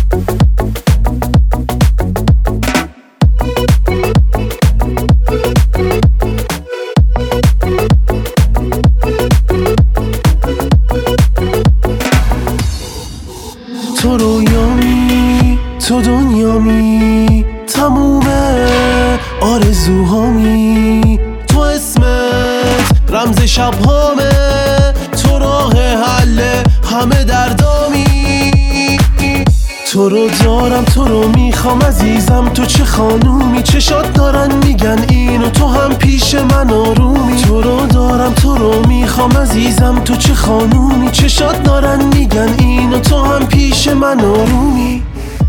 تو رویامی، تو دنیامی، تموم آرزوهامی، تو اسمت رمز شبهامه، تو راه حل همه دردامی. تو رو دارم، تو رو میخوام عزیزم، تو چه خانومی، چشات دارن میگن اینو، تو هم پیش من آرومی. تو رو دارم، تو رو میخوام عزیزم، تو چه خانومی، چشات دارن میگن اینو، تو هم پیش من آرومی.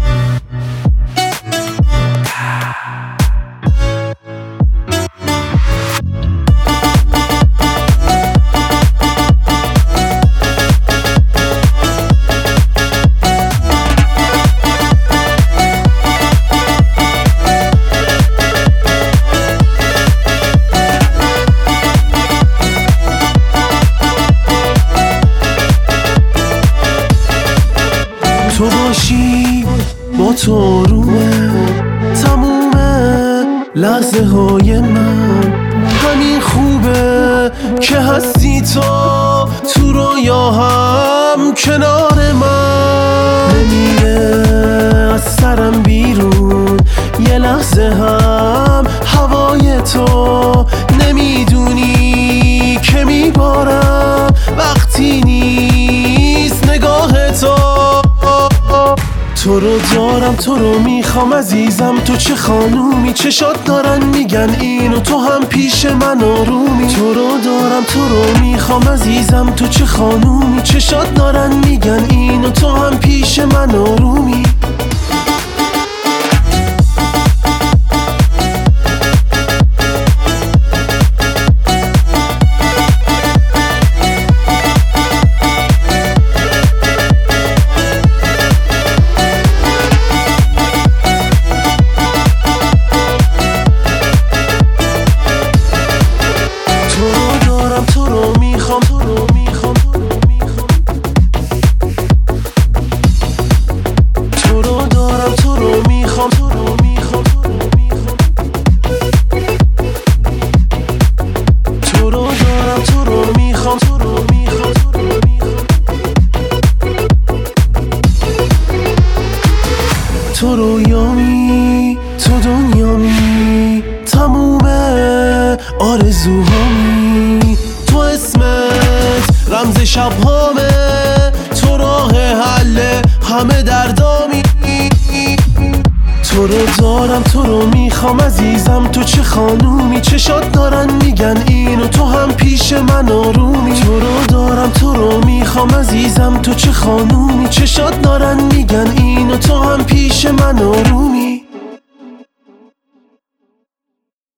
تو باشی با تو آرومه تموم لحظه های من، همین خوبه که هستی تو رویا هم کنار من. نمیره از سرم بیرون یه لحظه هم هوای تو، نمیدونی که میبارم وقتی نیست نگاه تو. تو رو دارم، تو رو میخوام عزیزم، تو چه خانومی، چشات دارن میگن اینو، تو هم پیش من آرومی. تو رو دارم، تو رو میخوام عزیزم، تو چه خانومی، چشات دارن میگن اینو، تو هم پیش من آرومی. تو رو میخوام، تو رو میخوام، تو رو دارم، تو رو میخوام، تو رو میخوام، تو رو دارم، تو رو میخوام، تو رو میخوام. تو رویامی، تو دنیامی، تموم آرزوهامی، تو اسمت رمز شبهامه، تو راه حل همه دردامی. تو رو دارم، تو رو میخوام عزیزم، تو چه خانومی، چشات دارن میگن اینو، تو هم پیش من آرومی. تو رو دارم، تو رو میخوام عزیزم، تو چه خانومی، چشات دارن میگن اینو، تو هم پیش من آرومی.